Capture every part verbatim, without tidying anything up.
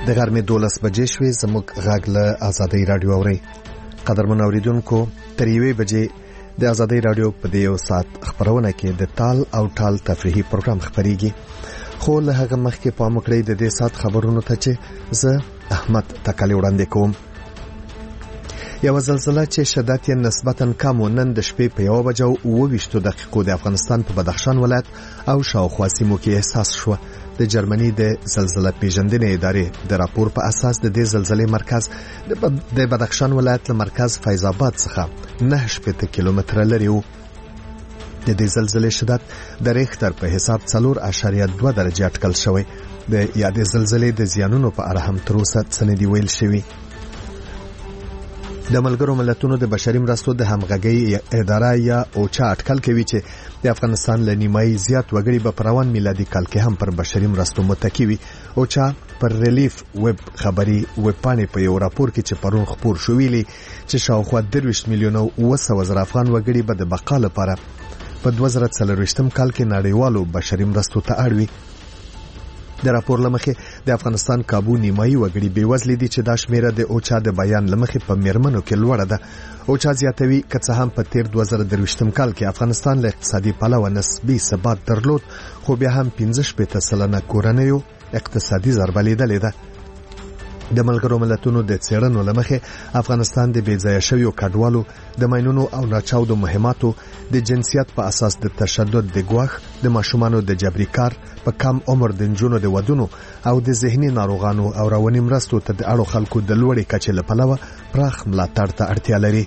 د غرمې دولس بجې شوې. زموږ غږ له آزادۍ رادیو اورئ. قدرمن اوریدونکو، تر یوې بجې د آزادۍ رادیو په دې یو ساعت خبرونه کې د تال او ټال تفریحي پروګرام خبريږي. خو له هغه مخکې پام وکړئ د دې ساعت خبرونو ته چې زه احمد تکالی وړاندې کوم. یو زلزلہ چې شدت یې نسبتاً کم و نن د شپې په یو بجو اوه ویشت دقیقو د افغانستان په بدخشان ولایت او شاوخوا سیمو کې احساس شو. د جرمني د زلزلہ پیژندنې ادارې د راپور په اساس د دې زلزلې مرکز د بدخشان ولایت له مرکز فیض آباد څخه نه شپږ کیلومتره لري و. د دې زلزلې شدت د ریختر په حساب څلور اعشاریه دوه درجه اټکل شوی. د یادې زلزلې د زیانونو په اړه هم تر اوسه څه نه دی ویل شوی. د ملګرو ملتونو د بشري مرستو د همغږۍ اداره یا اوچا اټکل کوي چې د افغانستان له نیمایي زیات وګړي به پر روان میلادي کال کې هم پر بشري مرستو متکی وي. اوچا پر ریلیف ویب خبري ویب پاڼې په یو راپور کې چې پرون خپور شو ویلي چې شاوخوا درویشت میلیونه اوه سوه زره افغان وګړي به د بقا لپاره په دوه زره څلرویشتم کال کې نړیوالو بشري مرستو ته اړ وي. د راپور لمخې د افغانستان کابو نیمایي وګړي بیوزلي دي چې دا شمیره د اوچا د بیان لمخې په میرمنو کې لوړه ده. اوچا زیاتوي که څه هم په تیر دوه زره درویشتم کال کې افغانستان له اقتصادي پلوه نسبي ثبات درلود، خو بیا هم پنځه شپېته سلنه کورنیو اقتصادي ضربه لیدلې ده. د ملګرو ملتونو د څېړنو لمخې افغانستان د بې ځایه شویو کډوالو د ماینونو او ناچاودو مهماتو د جنسیت په اساس د تشدد د ګواښ د ماشومانو د جبري کار په کم عمر د نجونو د ودونو او د ذهني ناروغانو او رواني مرستو ته د اړو خلکو د لوړې کچې له پلوه پراخ ملاتړ ته اړتیا لري.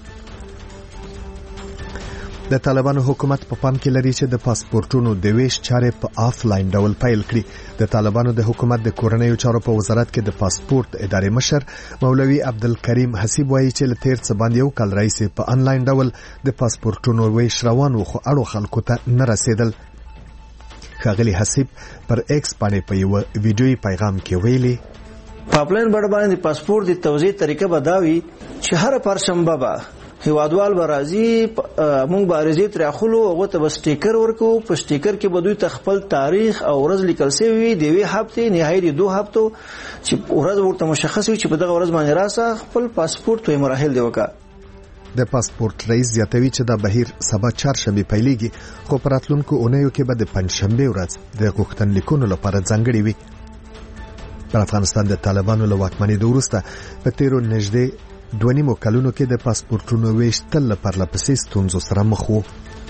د طالبانو حکومت په پام کې لري چې د پاسپورتونو د ویش چارې په آفلاین ډول پیل کړي. د طالبانو د حکومت د کورنیو چارو په وزارت کې د پاسپورت ادارې مشر مولوي عبدالکریم حسیب وایي چې له تیر څه باندې یو کال راهیسې په انلاین ډول د پاسپورتونو ویش روان و، خو اړو خلکو ته نه رسیدل. ښاغلي حسیب پر ایکس باندې په یو ویډیوي پیغام کې ویلي په آفلاین بڼه باندې د پاسپورت د توزیع طریقه به دا وي چې هر پرشنبه به هیوادوال به راځي، موږ به عریضې ترې اخلو، هغه ته به سټیکر ورکو. په سټیکر کې به دوی ته خپل تاریخ او ورځ لیکل شوی وي د یوې هفتې نهایي د دوه هفتو چې ورځ ورته مشخص وي چې په دغه ورځ باندې راسه خپل پاسپورت توی مراحل دی وکړه. د پاسپورت رئیس زیاتوي چې دا بهیر سبا چهارشنبه پیلېږي، خو په راتلونکو اونیو کې به د پنجشنبه ورځ د غوښتنلیکونو لپاره ځانګړې وي. پر افغانستان د طالبانو له واکمنۍ وروسته په تیرو نږدې دوه نیمو کلونو کې د پاسپورتونو ویش تل له پرله پسې ستونزو سره مخ وو.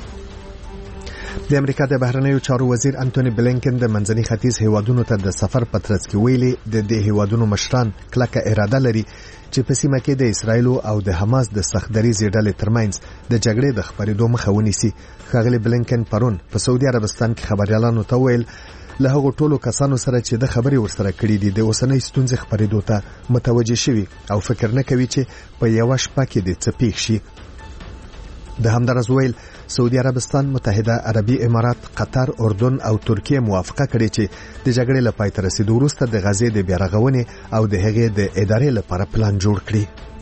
د امریکا د بهرنیو چارو وزیر انټونی بلینکن د منځني ختیځ هیوادونو ته د سفر په ترڅ کې ویلي د دې هیوادونو مشران کلکه اراده لري چې په سیمه کې د اسرایل او د حماس د سخت دریځ ډلې ترمنځ د جګړې د خبرېدو مخه ونیسي. ښاغلي بلینکن پرون په سعودي عربستان کې خبريالانو ته ویل له هغو ټولو کسانو سره چې د خبرې ورسره کړې دي د اوسنۍ ستونزې خبرېدو ته متوجه شوي او فکر نه کوي چې په یوه شپه کې د څه پیښ شي. د همدارس ویل سعودي عربستان، متحده عربي امارات، قطر، اردن او ترکیه موافقه کړې چې د جګړې له پای ته رسیدو وروسته د غزې د بیا رغونې او د هغې د ادارې لپاره پلان جوړ کړي.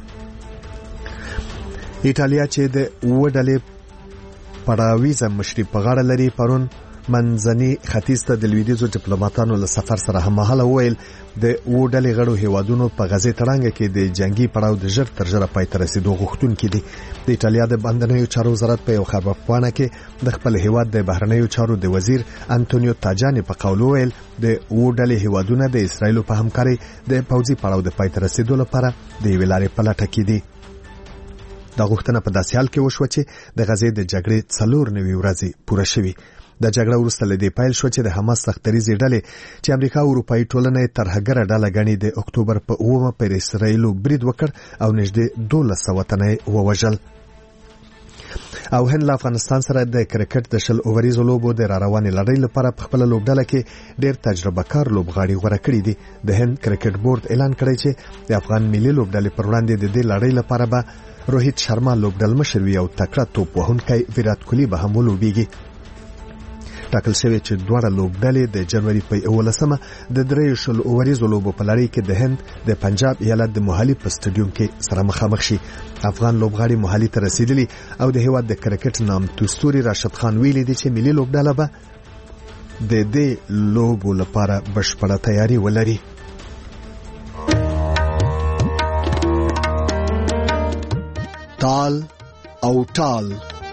ایټالیا چې د اوه ډلې پړاویزه مشري په غاړه لري پرون منځني ختیځ ته د لویدیځو ډیپلوماټانو له سفر سره هممهاله ویل د اوه ډلې غړو هیوادونو په غزې تړانګه کې د جنگي پړاو د ژر تر ژره پای ته رسیدو غوښتونکي دي. د ایټالیا د بهرنیو چارو وزارت په یو خبرپاڼه کې د خپل هیواد د بهرنیو چارو د وزیر انټونیو تاجاني په قول ویل د اوه ډلې هیوادونه د اسرایل په همکارۍ د پوځي پړاو د پای ته رسیدو لپاره د یوې لارې په لټه کې دي. دا غوښتنه په داسې حال کې وشوه چې د غزې د جګړې څلور نوي ورځې پوره شوي. د جګړه وروسته له دې پیل شو چې د حماس سختریزې ډلې چې امریکا او اروپایي ټولنه ترهګره ډله ګڼي د اکتوبر په اوومه پر اسرایل برید وکړ او نږدې دولس سوه تنه ووژل. او هند له افغانستان سره د کرکټ د شل اووریزو لوبو د را روانې لړۍ لپاره په خپل لوبډله کې ډېر تجربه کار لوبغاړي غوره کړي دي. د هند کرکټ بورډ اعلان کړی چې د افغان ملي لوبډلې پر وړاندې د دې لړۍ لپاره به روهیت شرما لوبډل مشر وي او تکړه توپ وهونکی ویرات کوهلی به هم ولوبېږي. ټاکل شوی چې دواړه لوبډلې د جنوري په یولسمه د درې شل اووریزو لوبو په لړۍ کې د هند د پنجاب ایالت د موهالي په سټډیوم کې سره مخامخ شي. افغان لوبغاړي موهالي ته رسیدلي او د هیواد د کرکټ نامتو ستوري راشد خان ویلي دی چې ملي لوبډله به د دې لوبو لپاره بشپړه تیاری ولري. تال او ټال.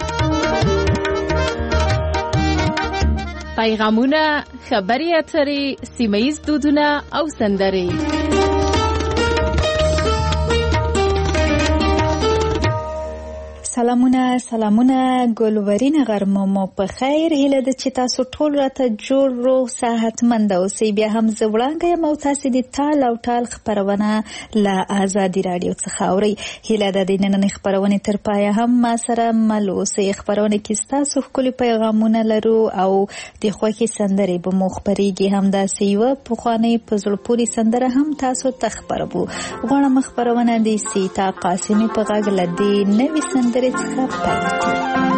پیغامونه، خبري اترې، سیمه‌ییز دودونه او سندرې. سلامونه سلامونه ګلورین غرمه مو په خیر. هیله ده چې تاسو ټول راته جوړ روغ صحتمند اوسئ. بیا هم زه وړاندې یم او تاسې د تال او ټال خپرونه له ازادي راډیو څخه اورئ. هیله ده د نننۍ خپرونې تر پایه هم ما سره مل اوسئ. خپرونه کې ستاسو ښکلي پیغامونه لرو او د خوښې سندرې به مو خپرېږي. همداسې یوه پخوانۍ په زړه پورې سندره هم تاسو ته خپروو. غواړم خپرونه د سیتا قاسمي په غږ له دې نوې سندرې څخه پیل کړو.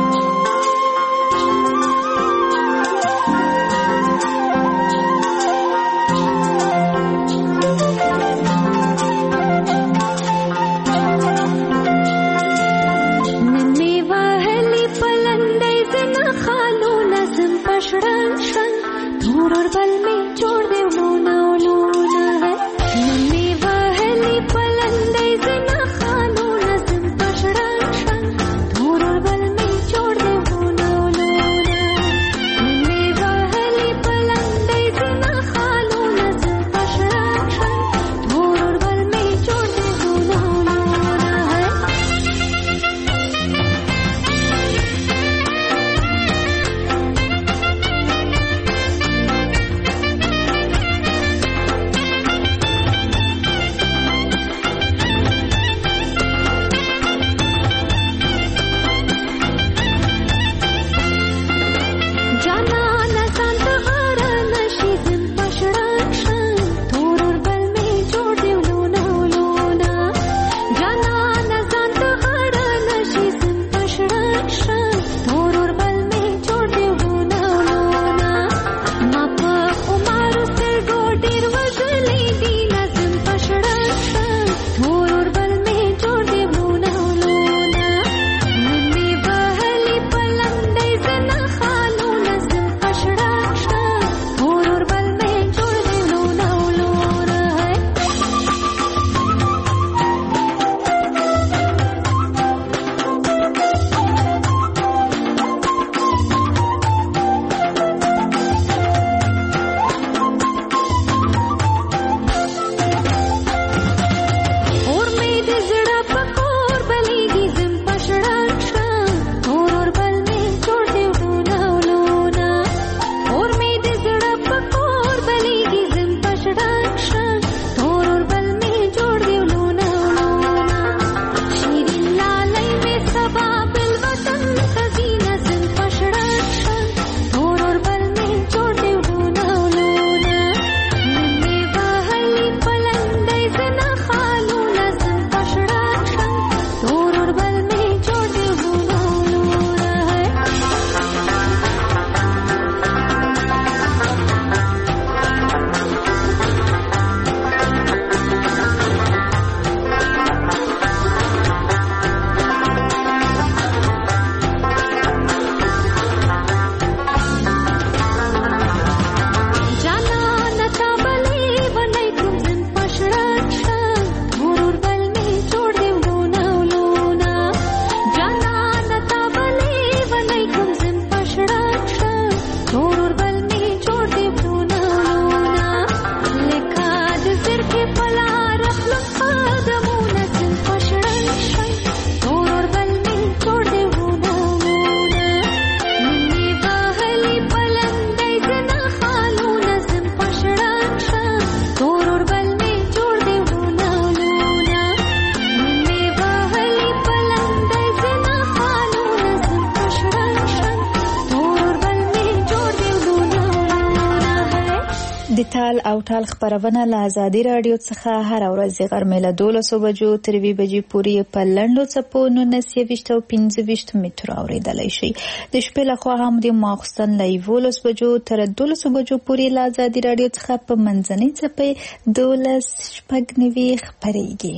د تال او ټال خبرونه له ازادي رادیو څخه هر ورځ غرمه له دولسو بجو تر وی بجې پورې په لنډو څپو نولس یویشت او پنځه ویشت متر اوریدلای شي. د شپې لخوا هم د ماخستن له یولس بجو تر دولسو بجو پورې له ازادي رادیو څخه په منځنۍ څپې دولس شپږ نوي خبرېږي.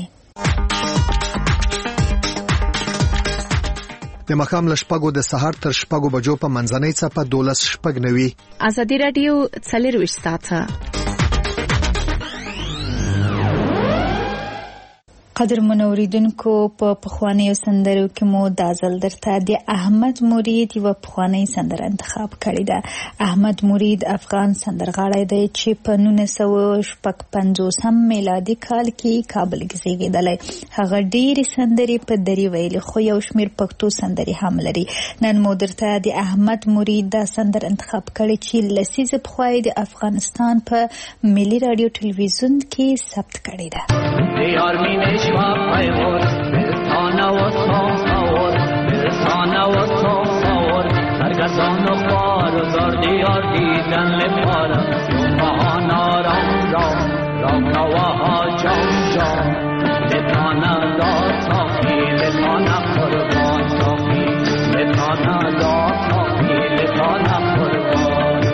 د مخام له شپږو د سهار تر شپږو بجو په منځنۍ څپه دولس شپږ نوي. ازادي رادیو څلرویشت ساعته قدر منوریدونکو په پخوانیو سندرو کې مو دا ځل درته د احمد مرید یو پخوانی سندره انتخاب کړې ده. احمد مرید افغان سندرغاړی دی چې په نولس سوه شپږ پنځوسم میلادي کال کې کابل کې زیږېدلی. هغه ډېرې سندرې په دري ویلي خو یو شمېر پښتو سندرې هم لري. نن مو درته د احمد مرید دا سندر انتخاب کړی چې لسیزه پخوا د افغانستان په ملي رادیو تلویزیون کې ثبت کړې ده. شواب پیور برسانه و ساور برسانه و ساور سرگردان و خوار و زار دیار دیدن لپارم یومهانا رام رام رام نواها جام جام لطانه دار ساخی لطانه قربان ساخی لطانه دار ساخی لطانه قربان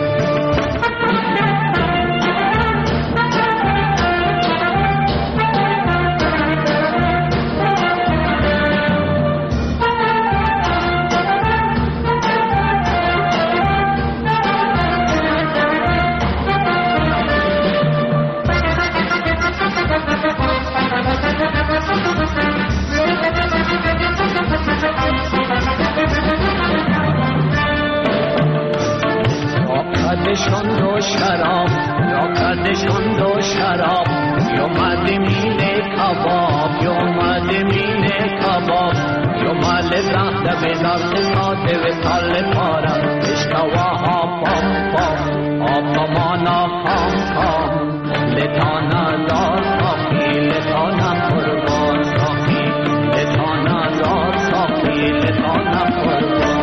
کردشون دو شراب یا کردشون دو شراب یومد مینه کباب یومد مینه کباب یومد زخت بیدار ساده و سال پارم اشکواها پام پام آپامانا پام پام لطانا دار ساخی لطانا قربان ساخی لطانا دار ساخی لطانا قربان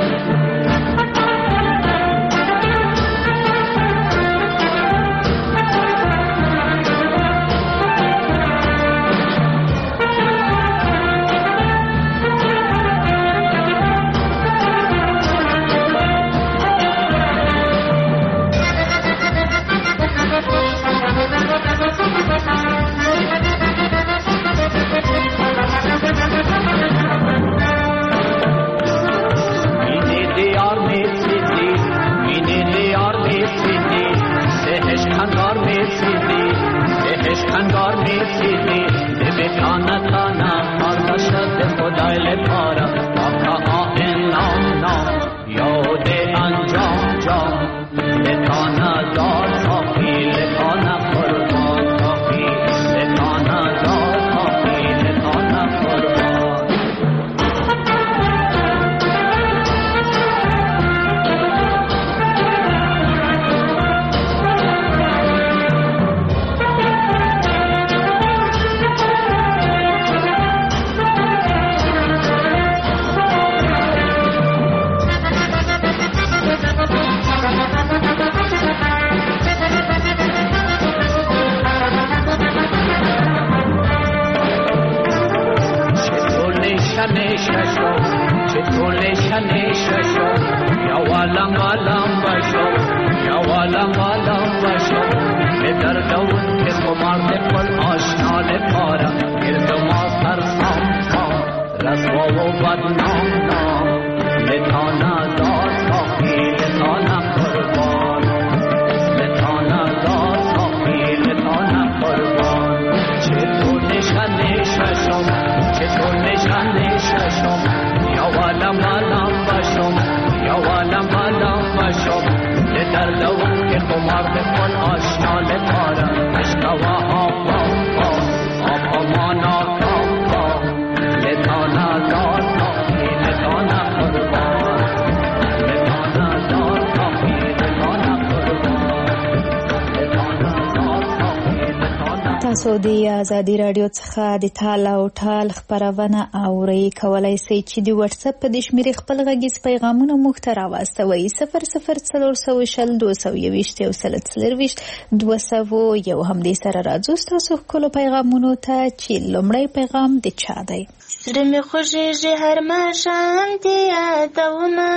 تاسو د آزادي رادیو څخه د تال او ټال خبرونه اورئ. کولای شئ چې د واتس اپ په شمیرې خپل غږیز پیغامونه موږ ته راواستوئ. صفر صفر څلور سوه شل دوه سوه یوویشت یو سل څلرویشت دوه سوه یو. همدې سره راځو ستاسو ښکلو پیغامونو ته چې لومړی پیغام د چا دی. زړه مې خوږېږي هر ماښام دې یادومه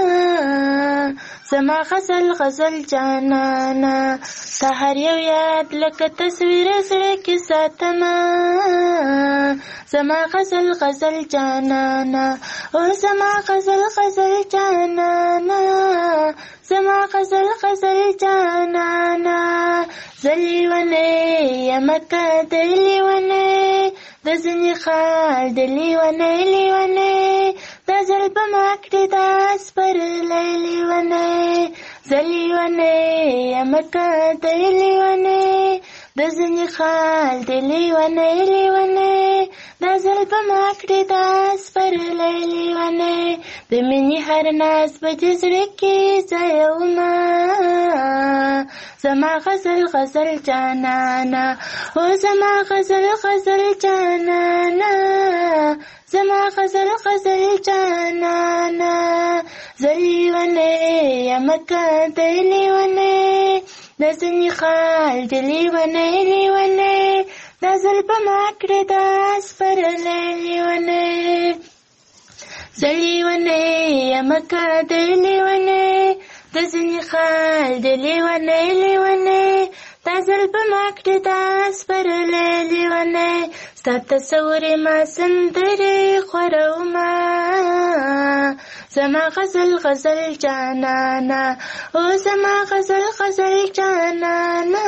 زما غزل غزل جانانا تا هر یو یاد لکه تصویر زړه کې ساتمه زما غزل غزل جانانا او زما غزل غزل جانانا زما غزل غزل جانانا زلیونه یمکه دلیونه د د ځینې خال د لیونی لیونی دا زړه به ما کړې دا سپرلی لیونی زه لیونی یمه که دی لیونی د ځینې خال د لیونی لیونی دا زړه به ما کړې دا سپرلی لیونی د مینې هر ناز به د زړه کې ځایومه زما غزل غزل جانانا او زما غزل غزل جانانا زما غزل غزل جانانا زه لیونی یمه که دی لیونی د ځینې خال د لیونی لیونی دا زړه به ما کړې دا سپرلی لیونی زه لیونی یمه که دی لیونی د ځینې خال د لیونی لیونی دا زړه به ما کړې دا سپرلی لیونی ستا تصور یې ما سندرې خورومه زما غزل غزل جانانا او زما غزل غزل جانانا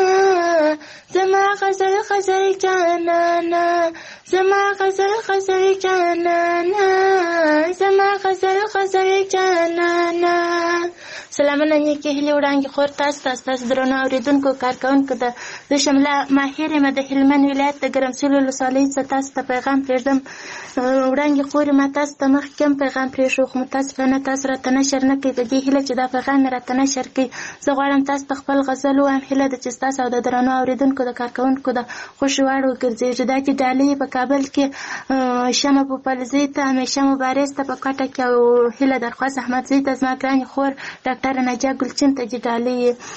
زما غزل غزل جانانا زما غزل غزل جانانا زما غزل غزل جانانا سلامونه نیکې هیلې وړاندې خور تاسو ته ستاسو درنو اورېدونکو کارکوونکو د زه شمله ماهر یم د هلمند ولایت د ګرمسیر ولسوالۍ څخه تاسو ته پیغام پرېږدم وړاندې خور ما تاسو ته مخکې هم پیغام پرېښود خو متاسفانه تاسو راته نشر نه کوئ په دې هیله چې دا پیغام مې راته نشر کوي زه غواړم تاسو ته خپل غزل ووایم هیله ده چې ستاسو او د درنو اورېدونکو د کارکوونکو د خوښې وړ وګرځېږي دا چې ډالۍ په کابل کې شمه پوپلزۍ ته همیشه مبارز ته په کوټه کې او هیله درخواست احمدزۍ ته زما ګرانې خور ډاکټر نجا ګلچین ته چې ډالۍ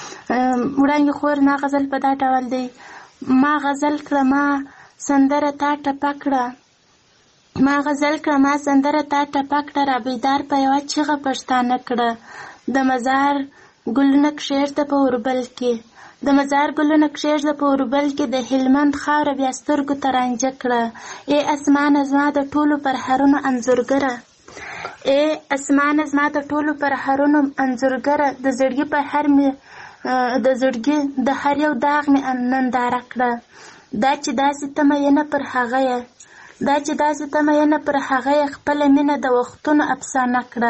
وړاندې خور ما غزل په دا ډول دی ما غزل کړه ما سندره تا ټپه کړه ما غزل کړه ما سندره تا ټپه کړه را بیدار په یوه چیغه پښتانه کړه د مزار ګلونه کښېږده په اوربل کې د مزار ګلونه کښېږده په اوربل کې د هلمند خاوره بیا سترګو ته رانجه کړه ای اسمانه زما د ټولو پرهرونو انځورګره ای اسمانه زما د ټولو پرهرونو انځورګره د زړګي په هر مې د زړګي د هر یو داغ مې ننداره کړه دا چې داسې ته مینه پر هغه یې دا چې داسې ته مینه پر هغه یې خپله مینه د وختونو افسانه کړه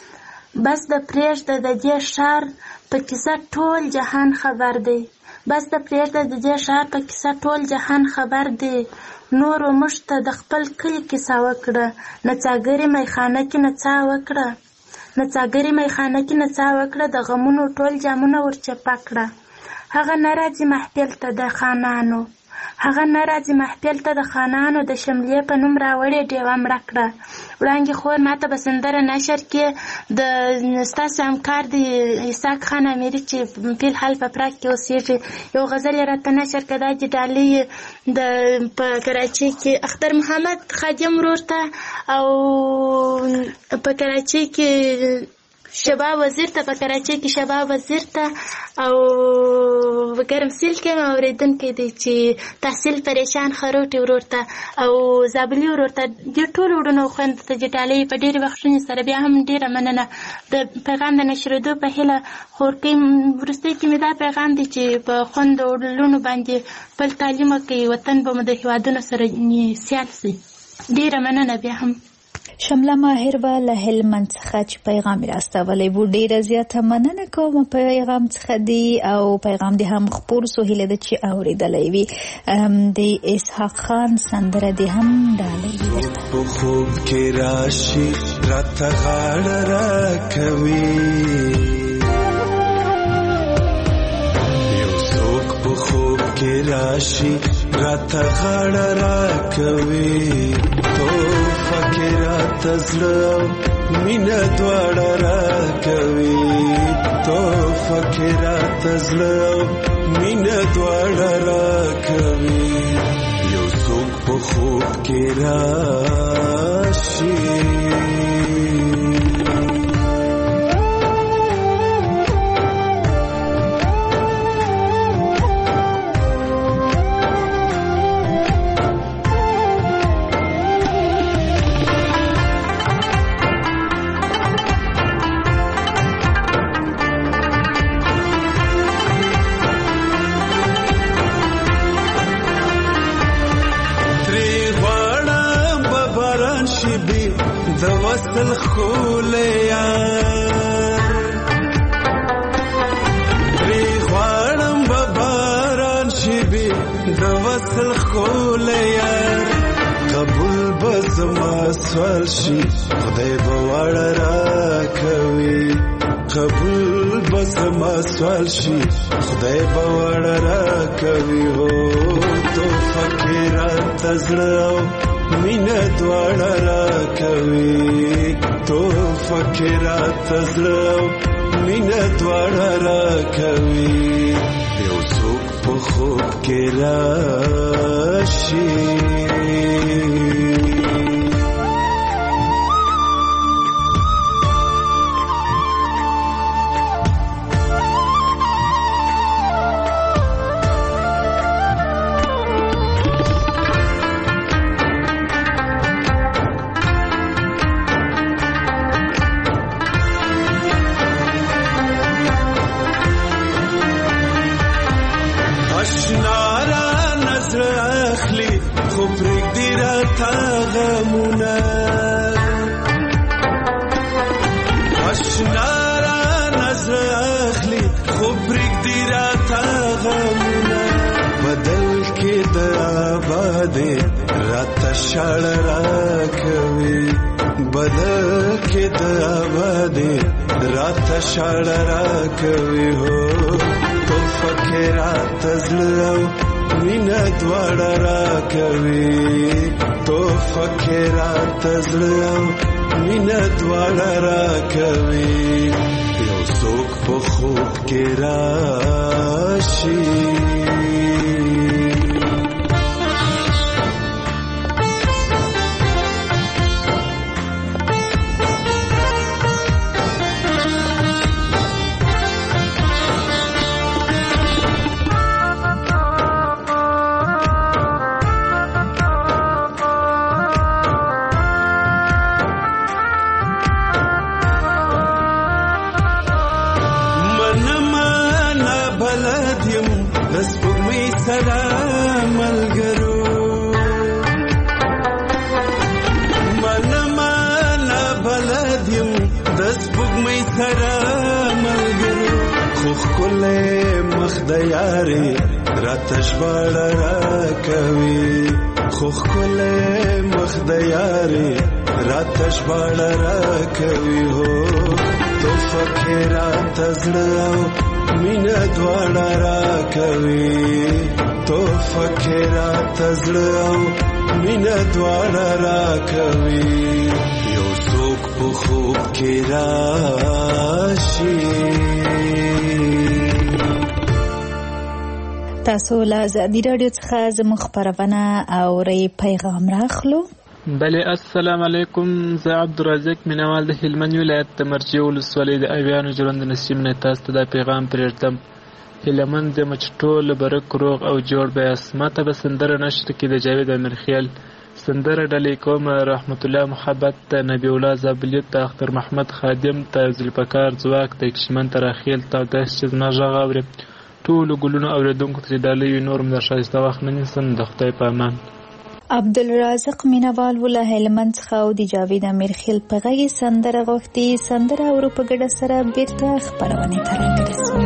بس د پرېږده د دې ښار په کیسه ټول جهان خبر دی بس د پرېږده د دې ښار په کیسه ټول جهان خبر دی نورو موږ ته د خپل کلي کیسه وکړه نڅاګرې میخانه کې نڅا وکړه نڅاګرې میخانه کې نڅا وکړه د غمونو ټول جامونه ورچپه کړه هغه نه راځي محفل ته د خانانو هغه نه راځي محفل ته د خانانو د شملې په نوم راوړې ډیوه مړه کړه وړاندې خور ما ته به سندره نشر کې د ستاسو همکار د اسحاق خان امیري چې فی الحال په پراګ کې اوسېږي یو غزل یې راته نشر کړه دا چې ډالۍ د په کراچۍ کې اختر محمد خادم ورور ته او په کراچۍ کې شباب وزیر ته په کراچۍ کې شباب وزیر ته او ګرمسیر کې مې اورېدونکی دی چې تحصیل پریشان خروټي ورور ته او زابلي ورور ته دې ټولو وروڼو خویندو ته چې ډالۍ په ډېرې بخښنې سره بیا هم ډېره مننه د پیغام د نشرېدو په هیله خورکۍ وروستۍ کې مې دا پیغام دی چې په خویندو لوڼو باندې خپل تعلیم وکړي وطن به مو د هېوادونو سره سیال سي ډېره مننه بیا هم شمله ماهر به له هلمند څخه چې پیغام یې راستولی و ډېره زیاته مننه کوم پیغام څخه دی او پیغام دې هم خپور سو هیله ده چې اورېدلی وي د اسحاق خان سندره دې هم ډالۍ په خوب کې راشي راته غاړه راکوي یو څوک په خوب کې راشي راته غاړه راکوي فکرات زلو مینا دواړه راکوي تو فکرات زلو مینا دواړه راکوي یو څوک په خوب کې راشي وصل خولیا ری غواړم بباران شي بي د وصل خولیا قبول بزما سوال شي خدای به وړه راکوي قبول بزما سوال شي خدای به وړه راکوي هو تو فکرات زړه مینه دواړه راکوي تو فکرات زړه مینه دواړه راکوي یو څوک په خوب کې راشي شړ راکوي بدل کې د آبادې رات شړ راکوي هو تو فکرات زړه مینه دواړه راکوي تو فکرات زړه مینه دواړه راکوي یو څوک په خوب کې راشي یاري راتش باړه راکوي خو خله مخ د یاري راتش باړه راکوي هو تو فکرات زړه مینه دواړه راکوي تو فکرات زړه مینه دواړه راکوي یو څوک په خوب کې راشي تاسو له ازادي رادیو څخه زموږ خبرونه اورئ پیغام راخلو. بله السلام علیکم، زه عبدالرزاق مینوال د هلمند ولایت د مرجې ولسوالۍ د اویانو ژوند نسیم نه تاسو ته دا پیغام پرېږدم. هلمند د مچ ټول برک روغ او جوړ بیاست. ماته به سندره نشته کې د جاوید امیرخیل سندره ډلې کوم رحمت الله محبت ته نبی الله زابلیت ته اختر محمد خادم ته ذوالفقار ځواک ته کشمن تراخیل ته داس چې زما غږ اوري ټول ګلونو اوریدونکو ته ډالۍ نورم د شایسته وخت نه نیسم. د خدای په امان. عبدالرزاق مینوال ولا هلمند څخه او د جاوید امیرخیل په غږی سندره غوښتي سندره اورو په ګډه سره بیرته خبرونه ته راګرځو.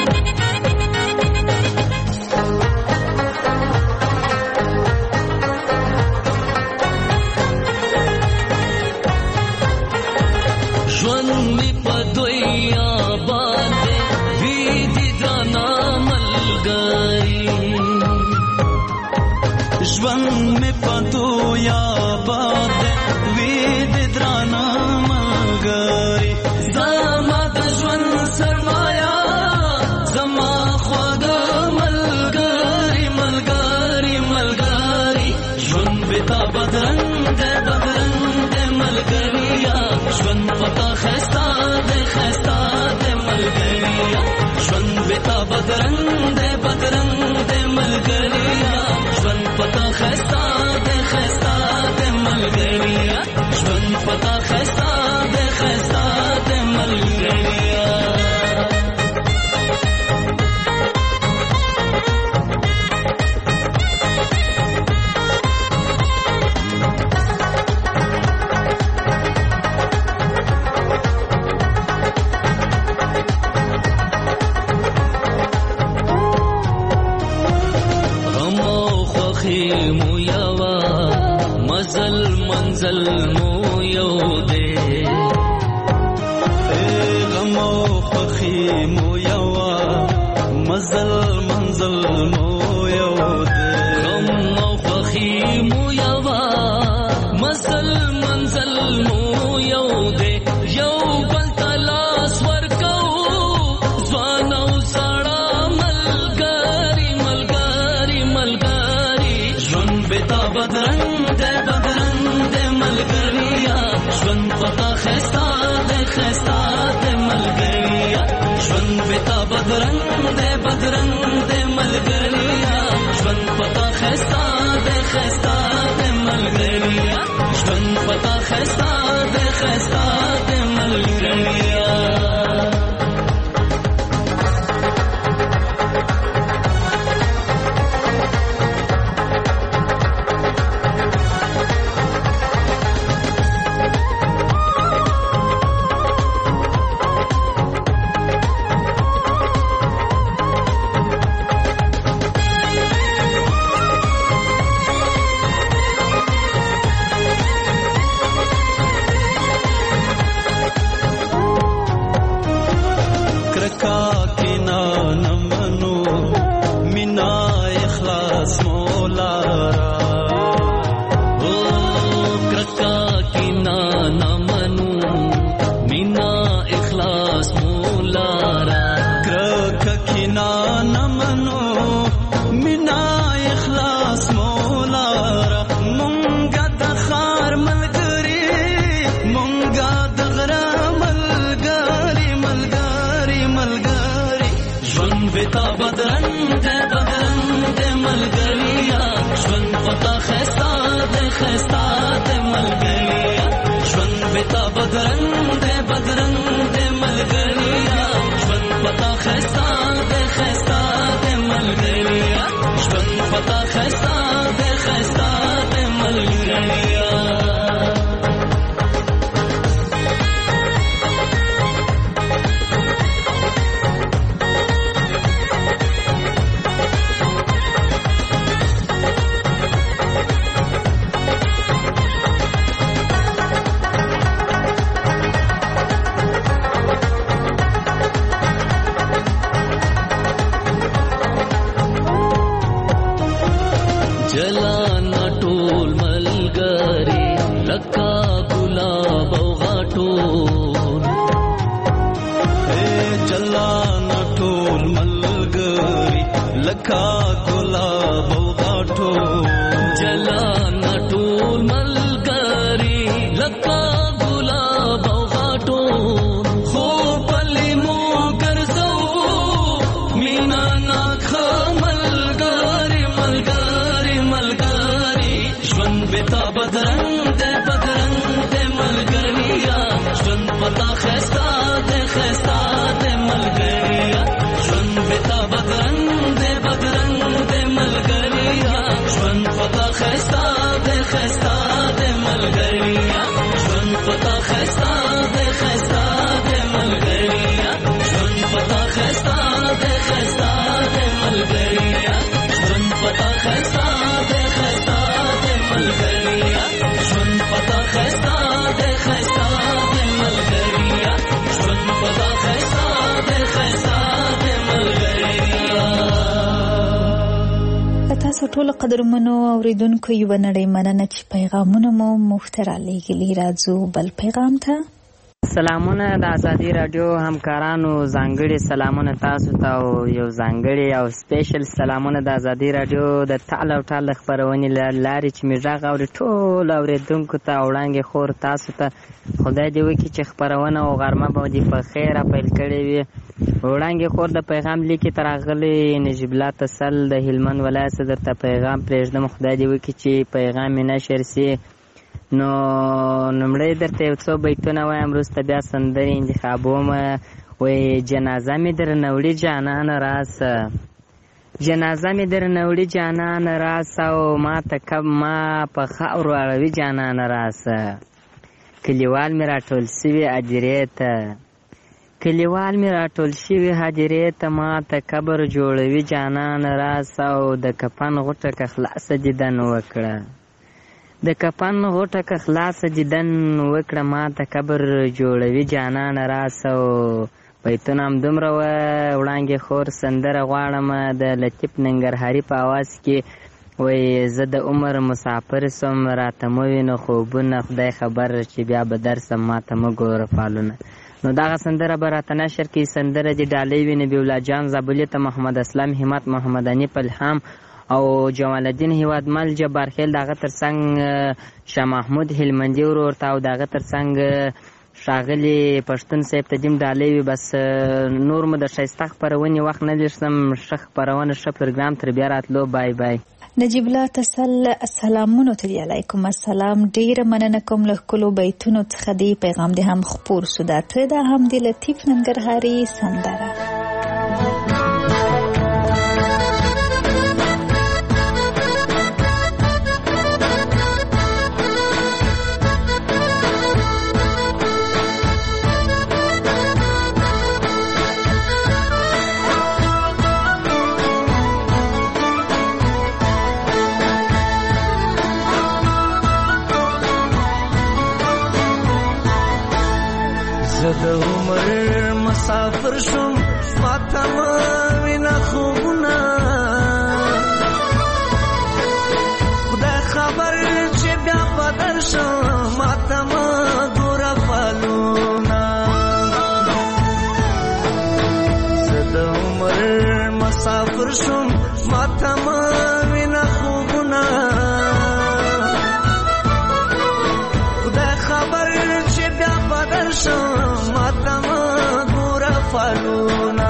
ژوند می په دویا باندې وی دي دانا ملګری ژوند می په دویا باندې وی دي دانا ملګری زما د ژوند سرمایا زما خواږه ملګری ملګری ملګری ژوند به تا بدرنګ بدرنګ ملګریا ژوند پتا خستا دے خستا دے ملګریا ژوند بتا بدرنګ دے بدرنګ دے ملګریا ژوند پتا خستا دے خستا دے ملګریا ژوند پتا خستا دے خستا دے ملګریا مزل منزل مو یو دی غم او خوښي مو یوه مزل منزل مو یو دی یو بل ته لاس ورکوو ځوان او سړه ملګري ملګري ملګري ژوند بېتا بدرنګ دی بدرنګ دی ملګريه ژوند پتا ښایسته دی ښایسته دی ملګريه ژوند بېتا بدرنګ دی بدرنګ دی ملګريه ژوند پتا ښایسته دی ښایسته دی ملګريه ژوند پتا ښایسته دی ښایسته دی ملګريه تاسو ټول قدرمنو اوریدونکو یو نړۍ مننه چې پیغامونه مو مخترع لېږلي راځو بل پیغام ته سلامونه د ازادي رادیو همکارانو ځانګړي سلامونه تاسو ته او یو ځانګړي او سپیشل سلامونه د ازادي رادیو د ټال او ټال خبرونې لارې چې موږ غږ اوري ټول اوریدونکو ته وړاندې خور تاسو ته خدای دې وکړي چې خبرونه او غرمه به دې په خیره پیل کړې وي وړاندې خور د پیغام لیکي تر غلي نجیب الله تسل د هلمند ولایت درته پیغام پرېږدم خدای دې وکړي چې پیغام یې نشر سي نو نمړی درته یو څو بیتونه وایم وروسته بیا سندرې انتخابوم وایي جنازه مې درنه وړي جانان راسه جنازه مې درنه وړي جانان راسه او ما ته کب ما په خاورو اړوي جانان راسه کلیوال مې راټول سوي اجرې ته کلیوال مې راټول شوي هدیرې ته ما ته قبر جوړوي جانان راسه او د کفن غوټه که خلاصه دیدن وکړه د کفن غوټه که خلاصه دیدن وکړه ما ته قبر جوړوي جانان راسه او بیتونه همدومره وه. وړانګې خور سندره غواړم د لطیف ننګرهاري په اواز کې، وایي زه د عمر مسافر سم راته مه وینه خوبونه، خدای خبر چې بیا به درسم ماته مه ګوره فالونه. نو دغه سندره به راته نشر کړي. سندره دې ډالۍ وي نبي الله جان زابلي ته، محمد اسلام همت، محمد انیف الهام او جمال الدین هیوادمل جبار خیل، دغه ترڅنګ شاه محمود هلمندي ورور ته، او دغه ترڅنګ ښاغلي پښتون صاحب ته دیم ډالۍ وي. بس نور مو د ښایسته خپرونې وخت نه لرسم. ښه خپرونه ښه پروګرام، تر بیا راتلو. بای بای. نجیب الله تسل سلامونو ته دی. علیکم السلام. ډیره مننه کوم له کلو بیتونو څخه دی پیغام دې هم خپور شو. دا ته دا هم دی لطیف ننګرهاري سندره. د عمر مسافر شم ماته مه وینه خوبونه، خدای خبر چې بیا به درشم ماته مه ګوره فالونه. زه د عمر مسافر شم ماته مه وینه خوبونه، خدای خبر چې بیا به درشم فالونه.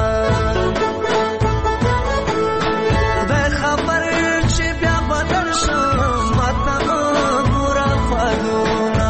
خدای خبر چې بیا بدل شم ماته ګوره فالونه.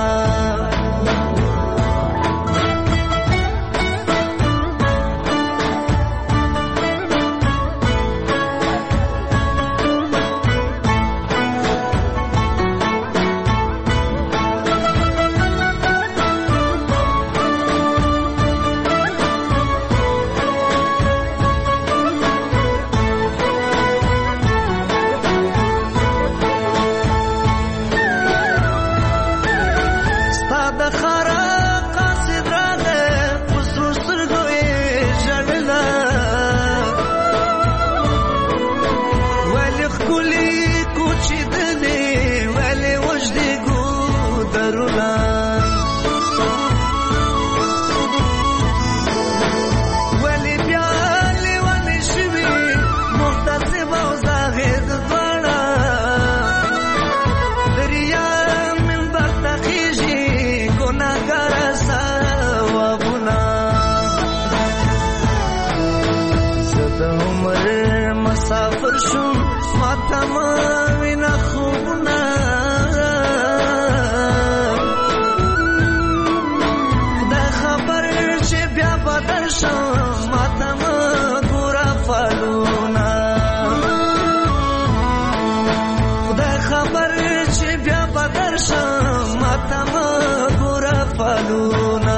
مسافر شم ماته مه وینه خوبونه، خدای خبر چې بیا به درشم ماته مه ګوره فالونه. خدای خبر چې بیا به درشم ماته مه ګوره فالونه.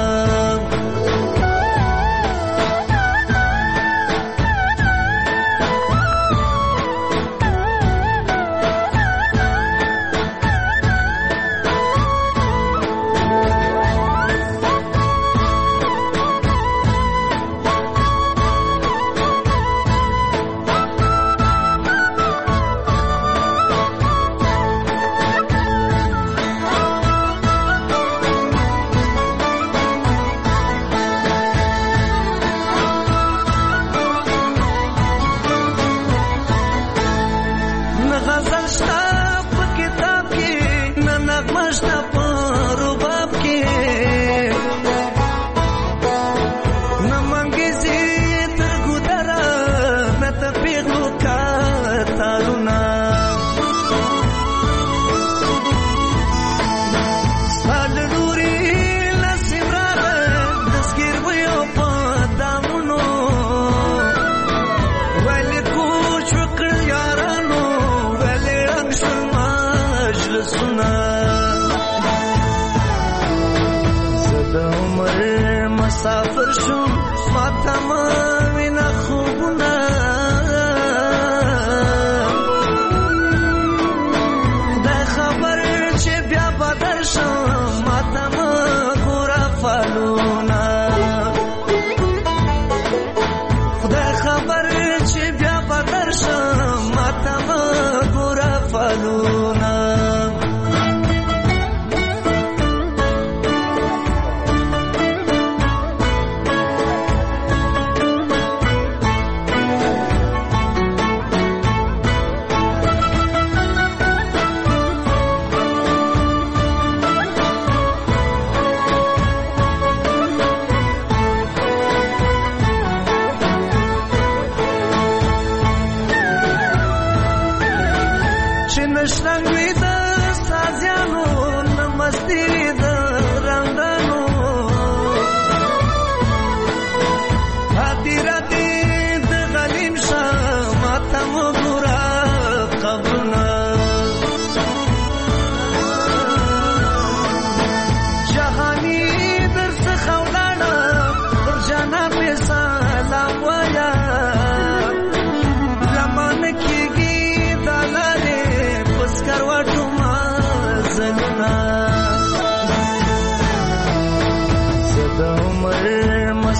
مسافر شم ماته مه وینه خوبونه، خدای خبر چې بیا به درشم ماته مه ګوره فالونه.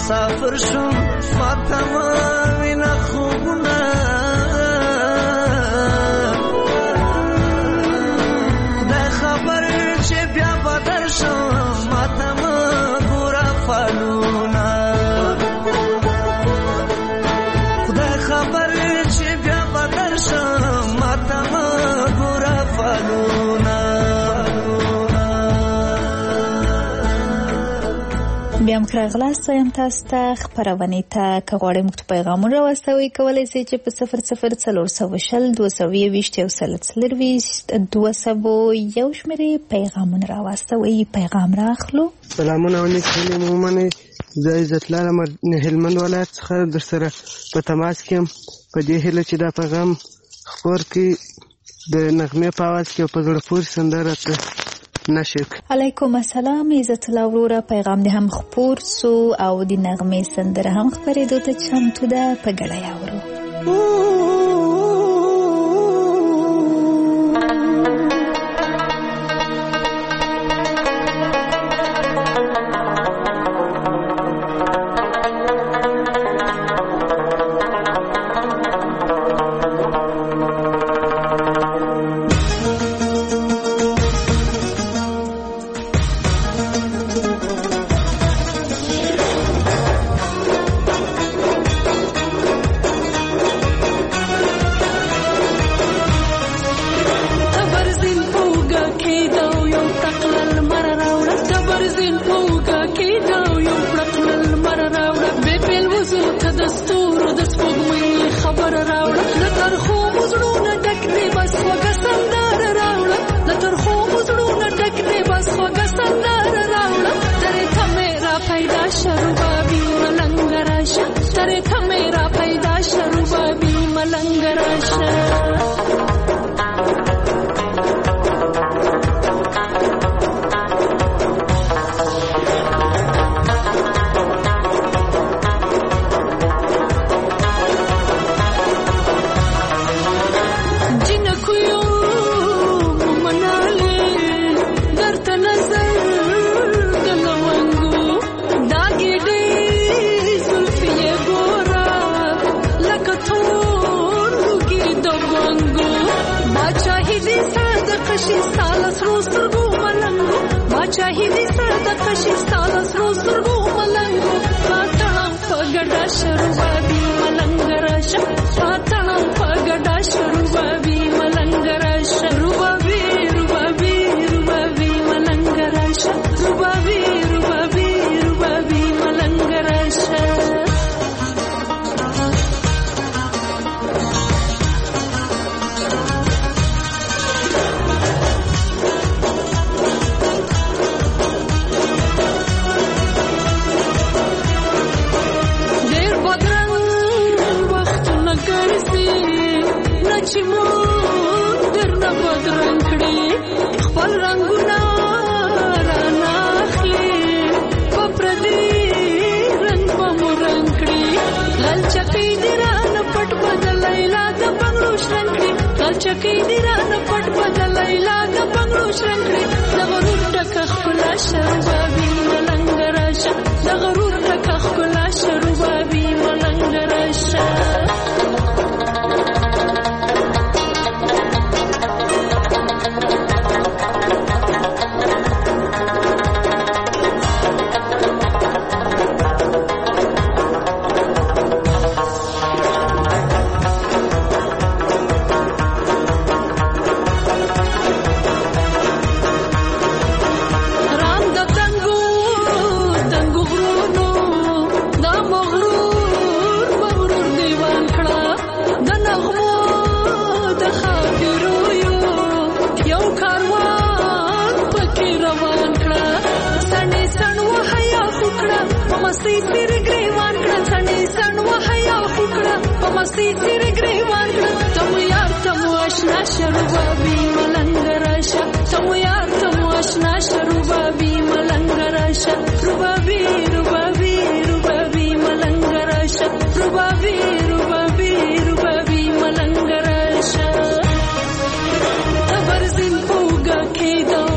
مسافر شوم ماته وینا خوبونه دا خبر چې بیا بدل شم ماته ګوره فالونه خدای خبر چې بیا بدل شم ماته ګوره فالونه. بیا مخ راغلاست وایم تاسو ته خپرونې ته که غواړئ موږ ته پیغامونه راواستوئ کولی شئ چې په صفر صفر څلور سوه شل دوه سوه یوویشت یو سل څلرویشت دوه سوه یو شمېرې پیغامونه راواستوئ. پیغام راخلو. سلامونه ونیسئ مومنئ، زه عزت لرم هلمند ولایت څخه در سره په تماس کې یم په دې هیله چې دا پیغام خپور کړي د نغمې په اواز کې او په زړه پورې سندره ته نشک. علیکم السلام عزت الله وروره، پیغام دې هم خپور سو او د نغمې سندره هم خپرېدو ته چمتو ده، په ګډه یې اورو.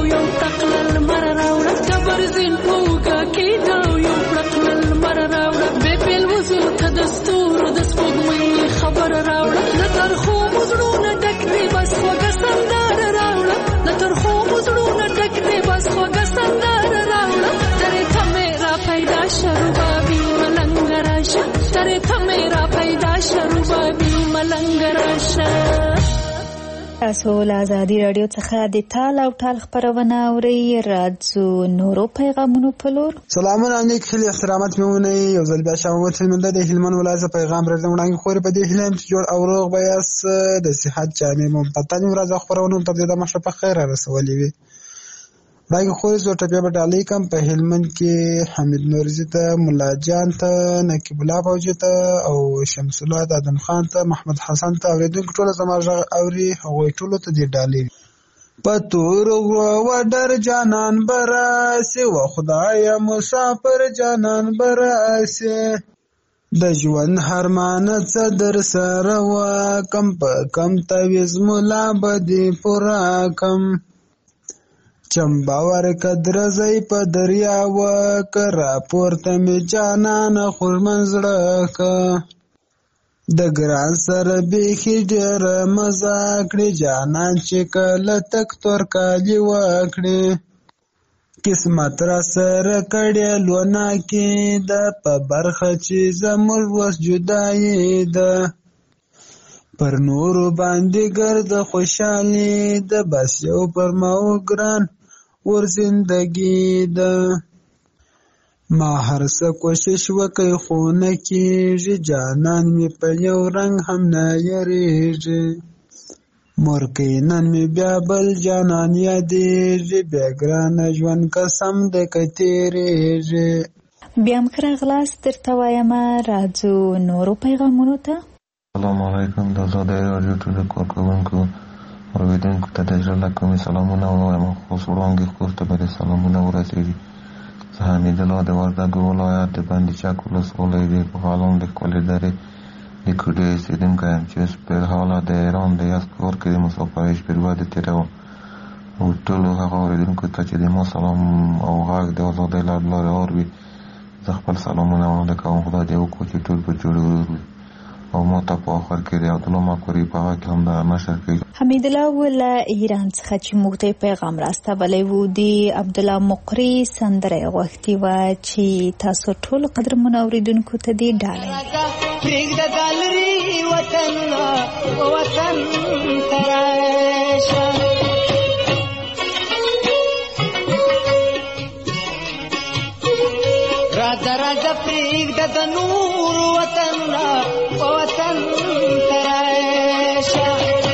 Keep down, you black little mother. تاسو له ازادي رادیو څخه د تال او ټال خبرونه اورئ. راځو نورو پیغامونو په لور. سلامونه نیک هیلې احترامات مې یو ځل بیا شامت هلمند د هلمند ولایت پیغام راځم وړاندې خوري په دې هلم چې جوړ او روغ بیاس د صحت جامع ممتاز ورځ خبرونه ته د مشه په خیر رسولې وي. راګه خوري زو ټپیا په ډالۍ کم په هلمند کې حمید نورزي ته مولا جان ته نقیب الله فوجي ته او شمس الله دادن خان ته محمد حسن ته اوریدونکو ټول زماږه اوري هغه ټول ته دی ډالۍ پتور و در جانان براسي و خدای مسافر جانان براسي د ژوند هرمان څه در سره و کم په کم تویز مولا بدی پورا کم چمباور قدر زئی په دریا و کرا پورته می جانان خور منزړه کا د ګران سره بیخي ډېر مزه کړې جانان چې کله تک تور کالی وکړې قسمت را سره کړې لونه کې د په برخه چې زموږ وس جدایي ده پر نورو باندې ګرد خوشحالي د بس یو پر ماو ګران ور زندگی ده ما هر څه کوشش وکړ خو نه کېږي جانان مې په یو رنګ هم نه یریږي مورکۍ نن مې بیا بل جانان یادېږي بیا ګرانه ژوند قسم ده که تېرېږي. بیا هم ښه راغلاست درته وایم. راځو نورو پیغامونو ته. السلام علیکم د ازادۍ راډیو ټولو کارکوونکو اورېدونکو ته د زړه له کومې سلامونه ووایم. خصوص وړاندې کور ته به د سلامونه ورسېږي. زه حمیدالله د وردګو ولایت د بندي چک ولسوالۍ د بغلان د ښکلې درې د کوډې اوسېدونکی یم چې اوس په حاله د ایران د یزد ښار کې د مسافرۍ شپېلوادې تېروم او ټولو هغه اورېدونکو ته چې د ما سلام او غږ د ازادۍ له لارې اوري زه خپل سلامونه وړاندې کوم. خدای دې وکړي چې ټول په جوړ ورور وي او ما ته په آخر کې د عبدالله مکوري په هغه کې هم د نشر کې حمیدالله له ایران څخه چې موږ ته پیغام راستولی و د عبدالله مقري سندره یې غوښتې وه چې تاسو ټول قدرمنو اورېدونکو ته دې ډالۍ پرېږده دا لرې وطنونه وطن ته راشه راځه راځه پرېږده د نور وطنونه وطن ته راشه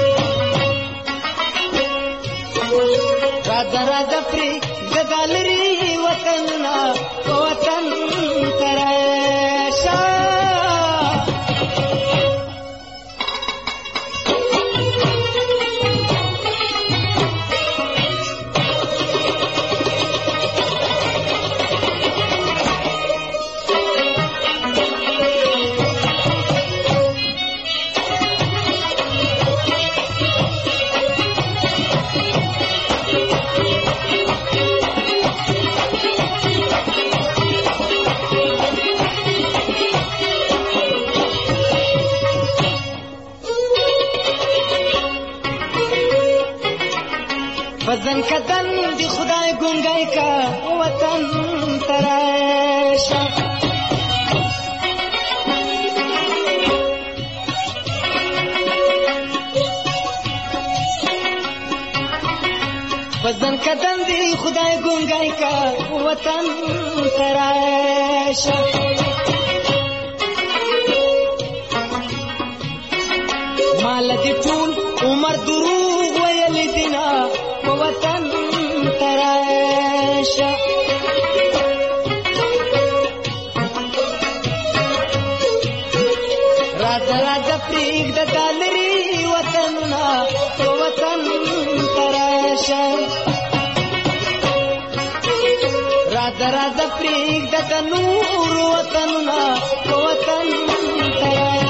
راځه راځه پرېږده دا لرې وطنونه وطن ته راشه وطن کدن دی خدای گنگای کا وطن تراشه وطن کدن دی خدای گنگای کا وطن تراشه مال دی ټول عمر دروغ ویل دینا وطن تراشه راځه راځه پرېږده دا لرې وطنونه وطن تراشه راځه راځه پرېږده د نور وطنونه وطن تراشه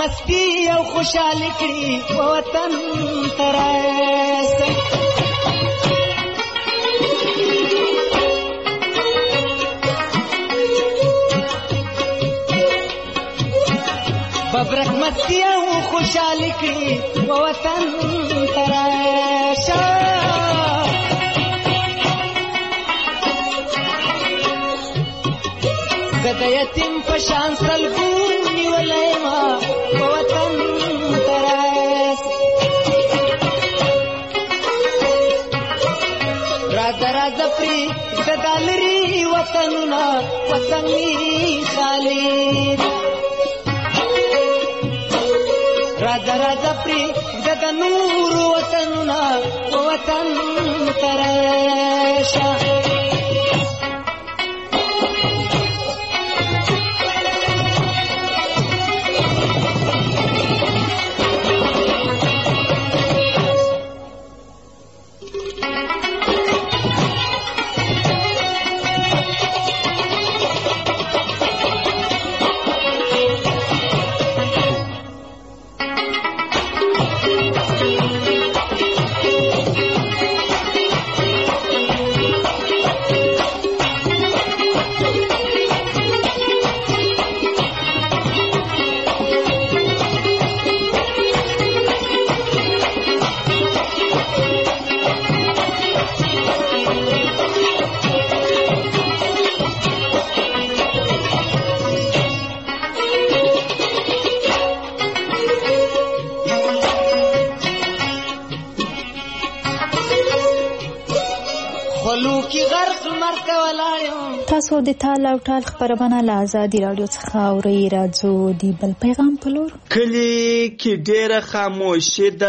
مستی او خوشحالي کړي وطن ترسه ببرک مستی او خوشحالي کړي وطن ترسه د یتیم په شان سلګونی ولایما وطن ترس راځه راځه پری د دالري وطنونه وطني خالد راځه راځه پری د نور وطنونه وطن ترس تاسو د تال او ټال خبرونه له آزادي رادیو څخه اورئ. راځو د بل پیغام په لور. کلی کې ډېره خاموشي ده،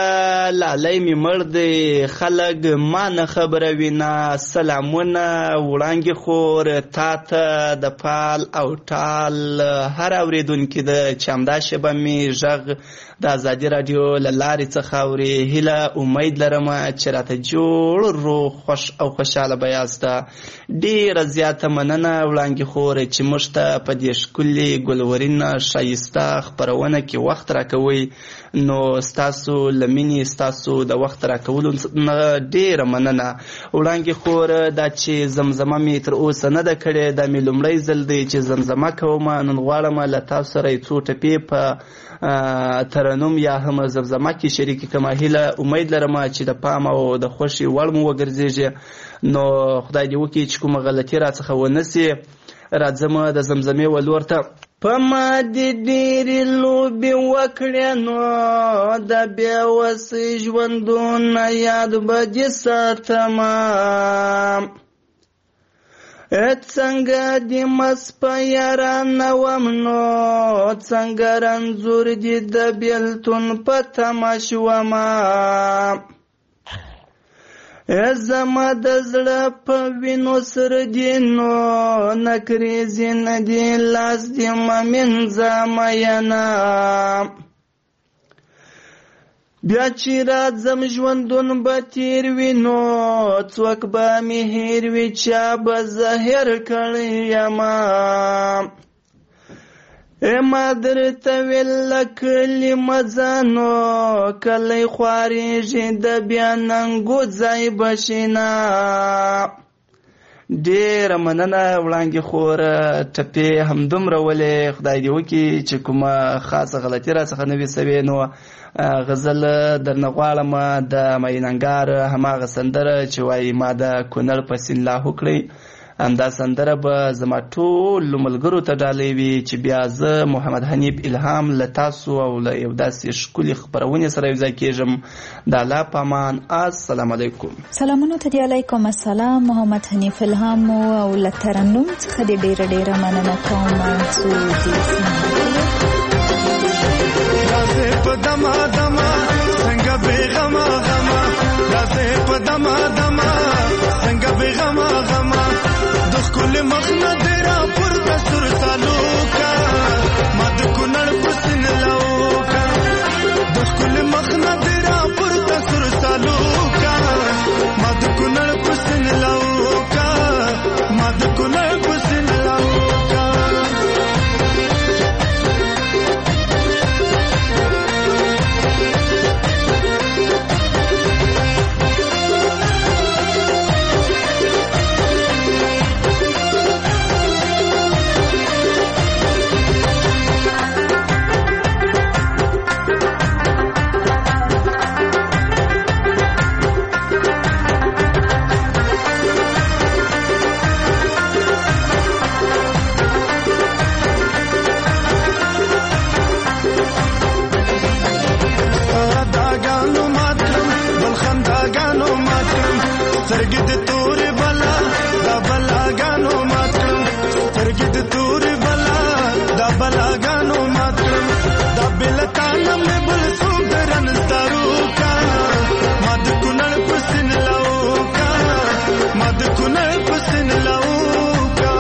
لالی مې مړ دی، خلک ما نه خبروي نه. سلامونه وړانګې خور تا ته د پال او ټال هر اورېدونکي ده چې همدا شیبه مې غږ د آزادي رادیو له لارې څخه اوري. هیله امید لرم چې راته جوړ روغ خوش او خوشحاله به یاسته. ډېره زیاته مننه وړانګې خور چې موږ ته په دې ښکلې ګلورین ښایسته خپرونه کې وخت راکوئ. نو ستاسو له مینې ستاسو د وخت راکولو نه ډېره مننه. وړانګې خور دا چې زمزمه مې تر اوسه نه ده کړې، دا مې لومړی ځل دی چې زمزمه کوم. نن غواړم له تاسو سره یې څو ټپې په ترنم یا هم زمزمه کې شریکې کړم. هیله امید لرم چې د پام او د خوښې وړ مو وګرځېږي. نو خدای دې وکړي چې کومه غلطي راڅخه ونه سي. راځم د زمزمې ولور ته. په ما دې ډېرې لوبې وکړې نو د بې وسۍ ژوندونه یاد به دې ساتمه. څنګه دې مست په یارانه وم نو څنګه رنځور دې د بېلتون په تمه شومه. زما د زړه په وینو سره دې نو نکریزې نه دې لاس دې مه مینځه مینه. بیا چې راځم ژوندون به تیر وي نو څوک به مې هیر وي چا به زه هیر کړی یمه. ما درته ویل له کلي مه ځه نو کلی خوارېږي د بیا ننګو ځای به شینه. ډېره مننه وړانګې خور، ټپې همدومره ولې. خدای دې وکړي چې کومه خاصه غلطي راڅخه نه وي سوې. نو غزل درنه غواړم د میننګار هماغه سندره چې وایي ما د کونړ په سیند لاهو کړئ. همدا سندره به زما ټولو ملګرو ته ډالۍ وي چې بیا زه محمد حنیف الهام له تاسو او له یو داسې ښکلې خپرونې سره یو ځای کېږم. د الله په امان. السلام علیکم. سلامونه ته دی. علیکم السلام. محمد حنیف الهام او له ترنم څخه دې ډېره ډېره مننه کوم. راځه په دما دما څنګه بېغمه غمه، راځه په دما دما څنګه بېغمه غمه. د ښکلې مخ نه دې راپورته سور سالوکه، ما د کونړ په سیند لاوکه. د ښکلې مخ نه دې راپورته سور سالوکه، ما د کونړ په سیند لاوکه، ما د کونړ په سیند لاوکه. سترګې د تور بلا دا بلاګانو مات کړم سترګې د تور بلا دا بلاګانو مات کړم دا بلتانه مې بل څوک درن ستارو کا ما د کونړ پسین لاو کا ما د کونړ پسین لاو کا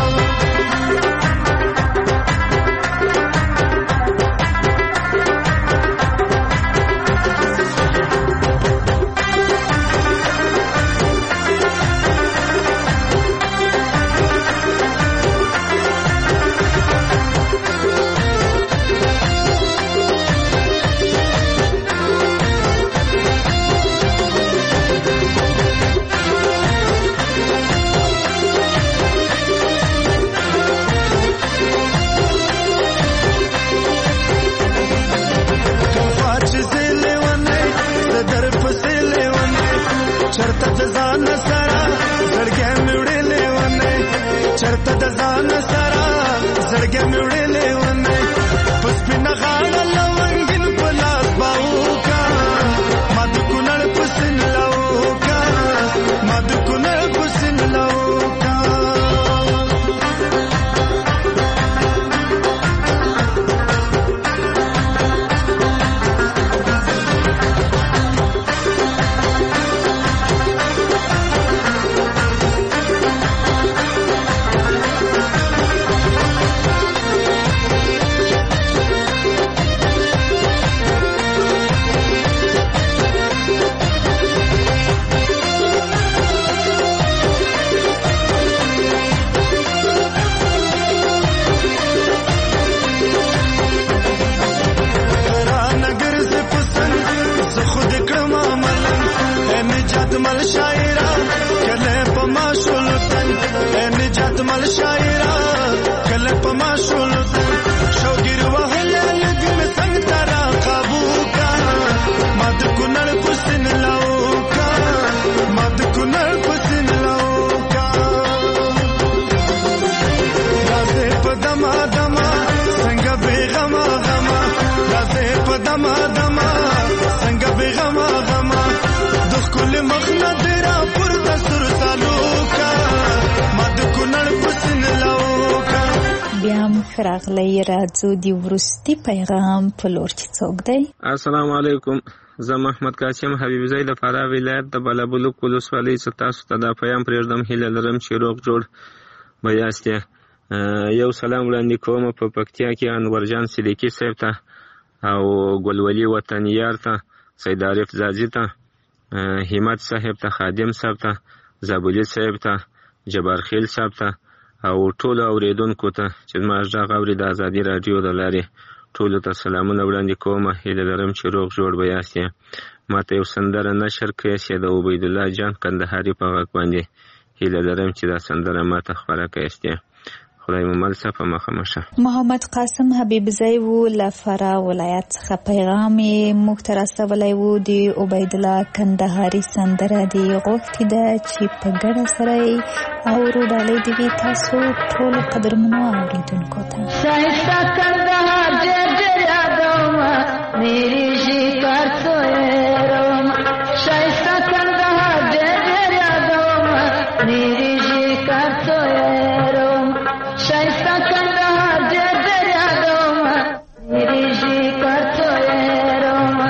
چرته د ځان سره زړګې مې وړلې ونه چرته د ځان سره زړګې مې وړلې ونه پس پنه غاړه لونګین په لاس باوکا ما د کونړ پسین لاوکا ما د کونړ پسین لاوکا مل شاعرا کله پما شولتن نجات مل شاعرا کله پما شولتن شوګر وهله لګم څنګه ترا قابو کا مد کونړ پسین لاو کا مد کونړ پسین لاو کا راځه په دما دما څنګه بیغما غما راځه په دما دما څنګه بیغما غما کل مخنا تیرا پورتا سر سالو کا مد کونړ پسین لاو کا بیا هم راغلی راځو دی ورستی پیغام په لور چې څوک دی. السلام علیکم، زه محمد قاسم حبیب زئی د فراه ولایت د بلبلوک ولسوالۍ څخه تاسو ته د پیغام پرېږدم. هیله لرم چې روغ جوړ به یاست. یو سلام وړاندې کوم په پکتیا کې انورجان صدیقي صاحب ته او ګلولي وطنیار ته، سید عارف زازي ته، همت صاحب ته، خادم صاحب ته، زابولي صاحب ته، جبار خیل صاحب ته او ټولو اوریدونکو ته چې زما غږ اوري د ازادي راډیو د لارې ټولو ته سلامونه وړاندې کوم. هیله لرم چې روغ جوړ به یاست. ماته یو سندره نشر کړئ چې د عبیدالله جان کندهاري په غږ باندې. هیله لرم چې دا سندره ماته خپره کړئ. خدای مو مل صفه مخمشه. محمد قاسم حبیب زئی و له فراه ولایت څخه پیغام موږ ته رسولی و. د عبیدالله کندهاري سندره دې غوښتې ده چې په ګډه سره یې اورو. ډالۍ دې وي تاسو ټولو قدرمنو اورېدونکو ته. ښایسته کندهار ډېر ډېر یادومه میرې شکر تویرومه ښایسته کندهار ډېر ډېر یادومه میرې شکر تویرومه ښایسته کندهار ډېر ډېر یادومه میرې شکر تویرومه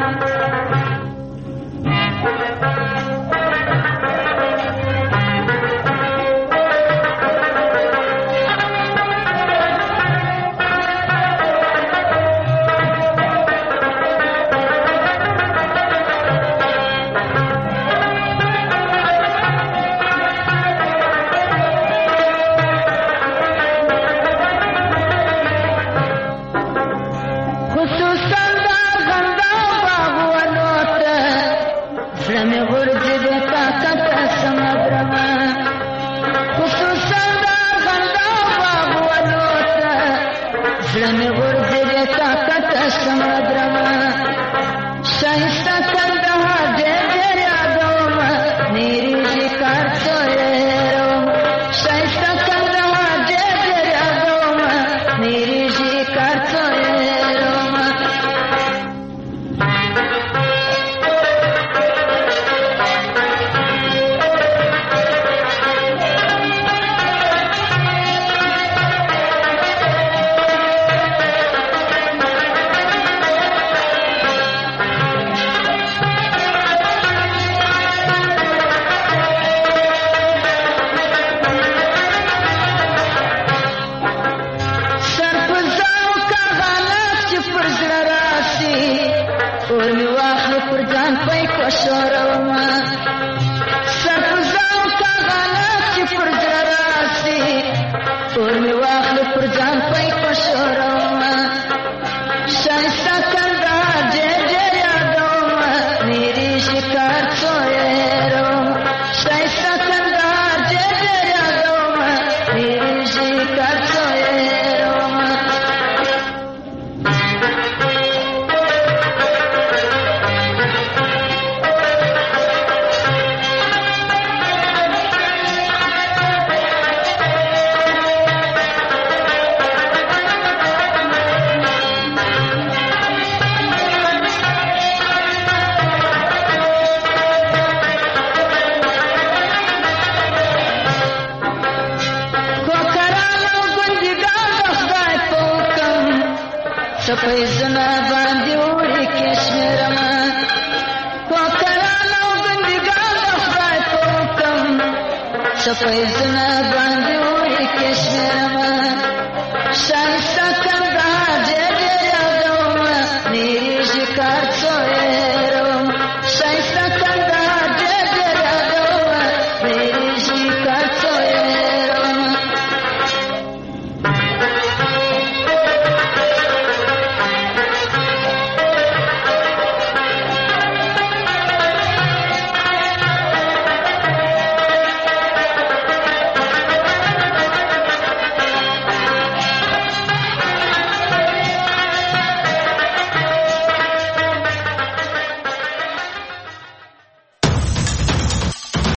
شپیزنا باندې وړي کشمیرما وکړانو بندګان خدای کوم شپیزنا باندې وړي کشمیرما شایسته کنده دې یادوم